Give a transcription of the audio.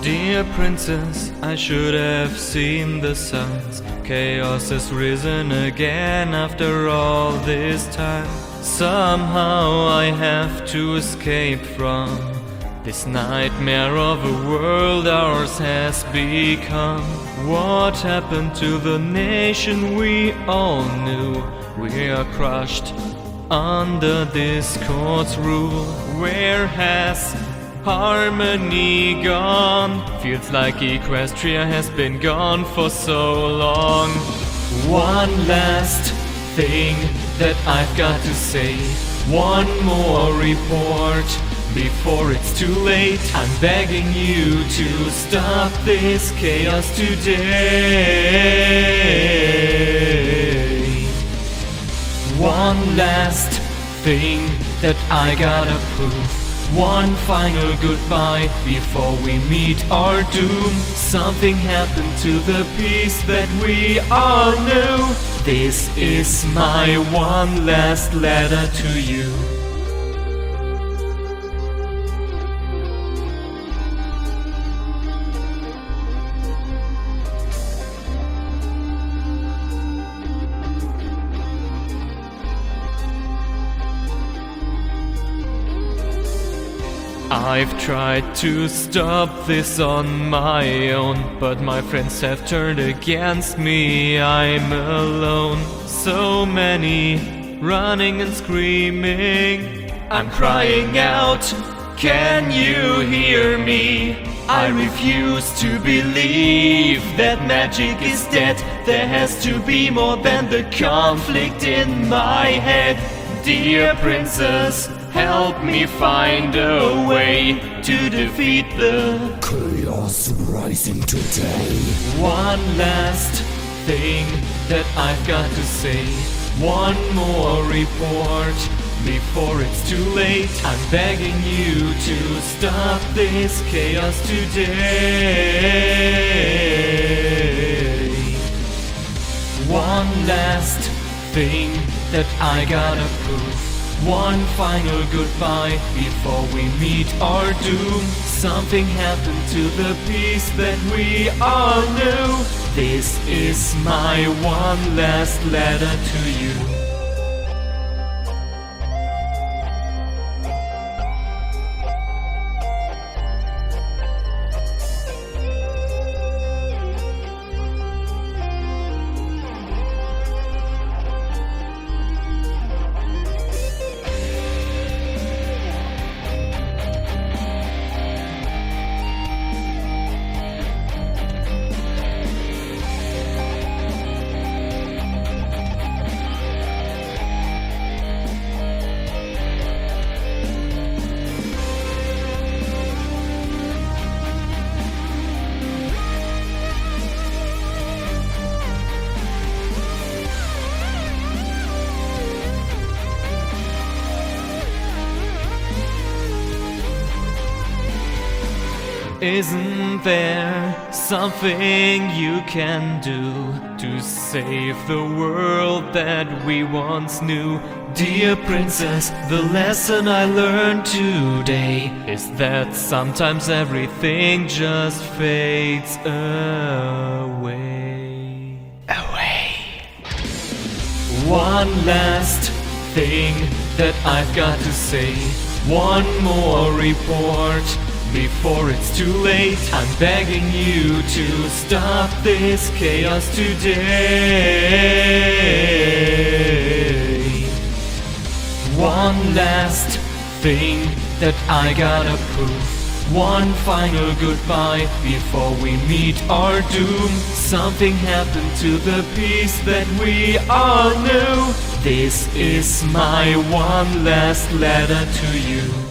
Dear princess, I should have seen the signs. Chaos has risen again after all this time. Somehow I have to escape from this nightmare of a world ours has become. What happened to the nation we all knew? We are crushed under discord's rule. Where has harmony gone? Feels like Equestria has been gone for so long. One last thing that I've got to say. One more report before it's too late. I'm begging you to stop this chaos today. One last thing that I gotta prove. One final goodbye before we meet our doom. Something happened to the peace that we all knew. This is my one last letter to you. I've tried to stop this on my own, but my friends have turned against me. I'm alone. So many running and screaming. I'm crying out, can you hear me? I refuse to believe that magic is dead. There has to be more than the conflict in my head. Dear princess, help me find a way to defeat the chaos rising today. One last thing that I've got to say. One more report before it's too late. I'm begging you to stop this chaos today. One last thing that I gotta prove. One final goodbye before we meet our doom. Something happened to the peace that we all knew. This is my one last letter to you. Isn't there something you can do to save the world that we once knew? Dear princess, the lesson I learned today is that sometimes everything just fades away. One last thing that I've got to say. One more report before it's too late. I'm begging you to stop this chaos today. One last thing that I gotta prove. One final goodbye before we meet our doom. Something happened to the peace that we all knew. This is my one last letter to you.